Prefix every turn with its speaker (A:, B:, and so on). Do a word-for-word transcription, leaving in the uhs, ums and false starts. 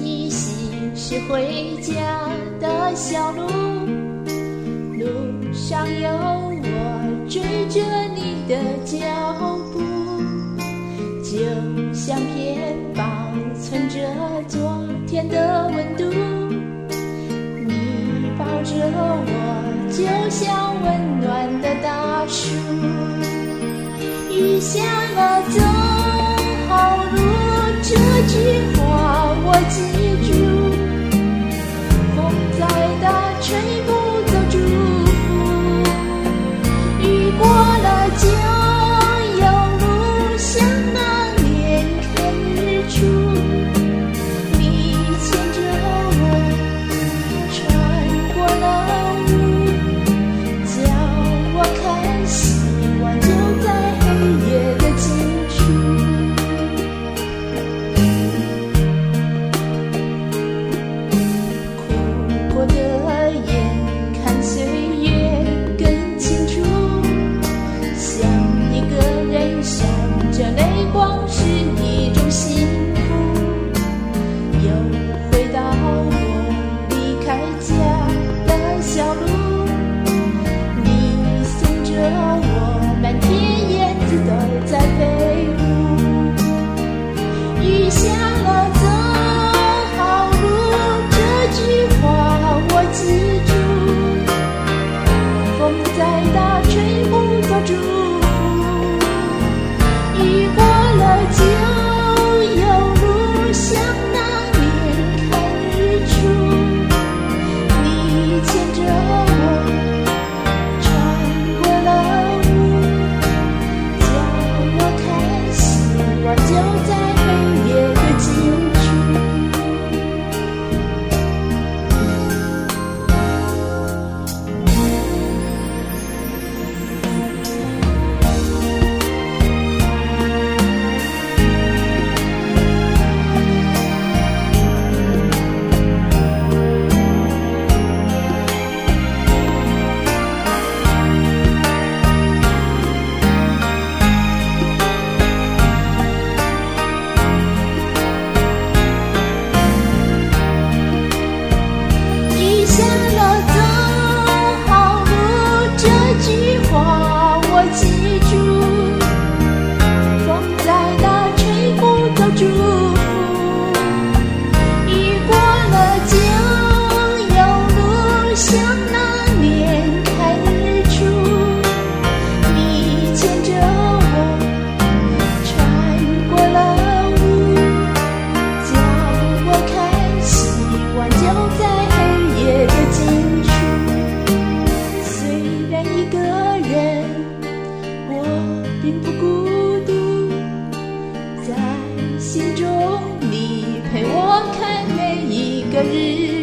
A: 提醒是回家的小路，路上有我追着你的脚步，就像片保存着昨天的温度。你抱着我，就像温暖的大树。雨下了，走好路，这句话我记住。风再大，吹不走祝福。雨过了，就有路，像那年看日出。你牵着我，穿过了雾，叫我看希望就在黑夜的尽处。哭过的眼，看岁月更清楚，像一个人闪着泪光是一种幸福。又回到我离开家的小路，你送着我，满天叶子都在飞舞。雨下了，走好路，这句话我记住。风再大，吹不走祝福。雨过了，就有路，像那年看日出。你牵着我，穿过了雾，叫我看希望就在黑夜的尽处。雨下了，走好路，这句话我记住。风再大，吹不走祝福。雨过了，就有路，像那年看日出。你牵着我，穿过了雾，叫我看希望就在黑夜的尽处。虽然一个人，我并不孤独，在心中你陪我看每一个日